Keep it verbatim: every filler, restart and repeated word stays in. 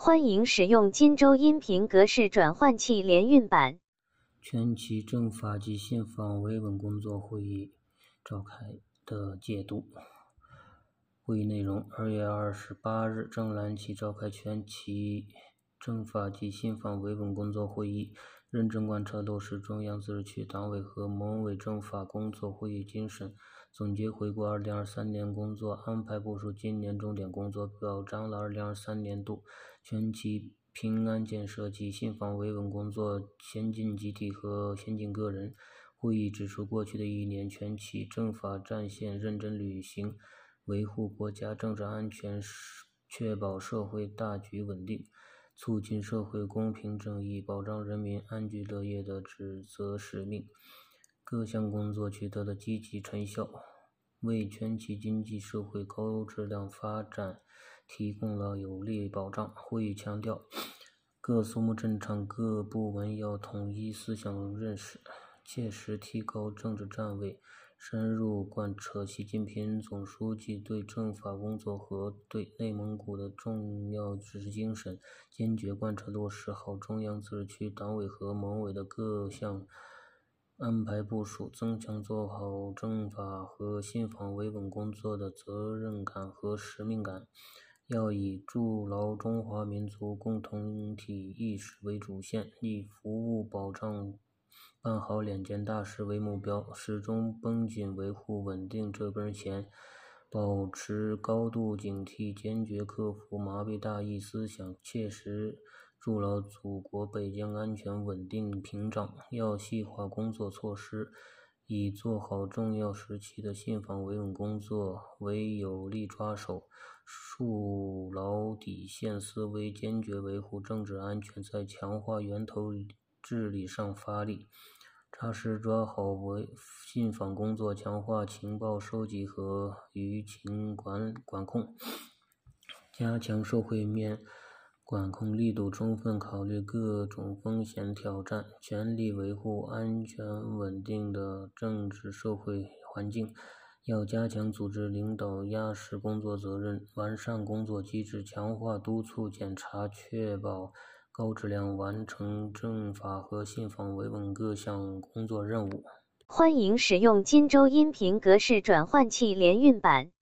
欢迎使用金州音频格式转换器联运版。 全期政法及信访维稳工作会议召开的解读。会议内容：二月二十八日，正蓝旗召开全期政法及信访维稳工作会议，认真贯彻落实中央自治区党委和蒙委政法工作会议精神，总结回顾二零二三年工作，安排部署今年重点工作，表彰了二零二三年度全期平安建设及信访维稳工作先进集体和先进个人。会议指出，过去的一年，全期政法战线认真履行，维护国家政治安全，确保社会大局稳定，促进社会公平正义，保障人民安居乐业的职责使命。各项工作取得了积极成效，为全期经济社会高质量发展提供了有力保障。会议强调，各苏木镇场各部门要统一思想认识，切实提高政治站位，深入贯彻习近平总书记对政法工作和对内蒙古的重要指示精神，坚决贯彻落实好中央自治区党委和蒙委的各项安排部署，增强做好政法和信访维稳工作的责任感和使命感。要以筑牢中华民族共同体意识为主线，以服务保障办好两件大事为目标，始终绷紧维护稳定这根弦，保持高度警惕，坚决克服麻痹大意思想，切实筑牢祖国北疆安全稳定屏障。要细化工作措施，以做好重要时期的信访维稳工作为有力抓手，树牢底线思维，坚决维护政治安全，在强化源头治理上发力，扎实抓好维信访工作，强化情报收集和舆情管管控，加强社会面管控力度，充分考虑各种风险挑战，全力维护安全稳定的政治社会环境。要加强组织领导压实工作责任，完善工作机制，强化督促检查，确保高质量完成政法和信访维稳各项工作任务。 欢迎使用金州音频格式转换器联运版。